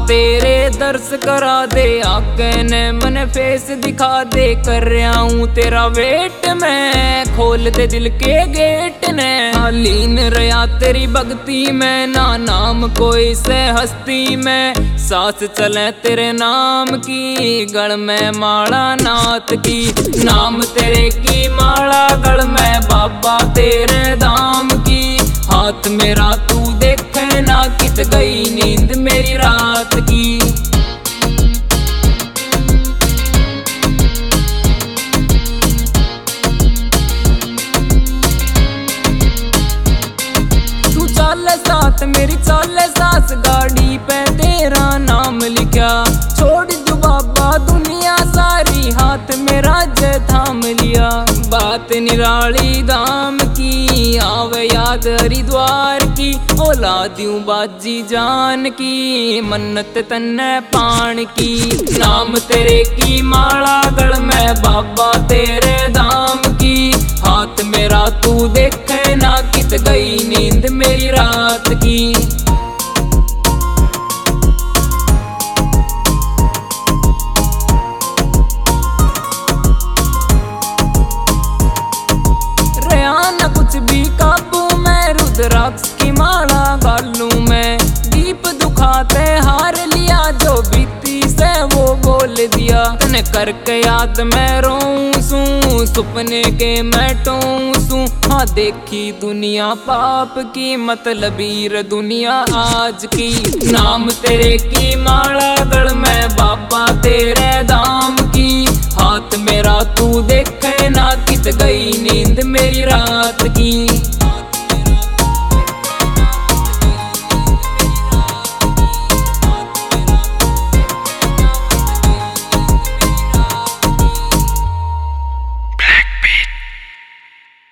तेरे दर्श करा दे, आके ने मन फेस दिखा दे। कर रहा हूँ तेरा वेट मैं, खोल दे दिल के गेट ने। लीन रहा तेरी भक्ति में, ना नाम कोई से हस्ती में। सांस चले तेरे नाम की, गल में माला नाथ की। नाम तेरे की माला गल में, बाबा तेरे धाम की। हाथ मेरा तू देखे ना, कित गई नींद मेरी रात की। तू चले साथ मेरी चले सास, गाड़ी पे तेरा नाम लिखा। छोड़ दू बाबा दुनिया सारी, हाथ मेरा जे थाम लिया। बात निराली धाम की, आवे याद हरिद्वार की। ओला दूं बाजी जान की, मन्नत तन्ने पान की। नाम तेरे की माला गल में, बाबा तेरे धाम की। हाथ मेरा तू देखे ना, कित गई नींद मेरी रात की। कुछ भी काबू में, रुद्राक्ष की माला गालू में। दीप दुखाते हार लिया, जो बीती से वो बोल दिया। तने करके याद मैं रोऊं सू, सुपने के मैं टोऊं सू। हाँ देखी दुनिया पाप की, मतलबीर दुनिया आज की। नाम तेरे की माला गल में,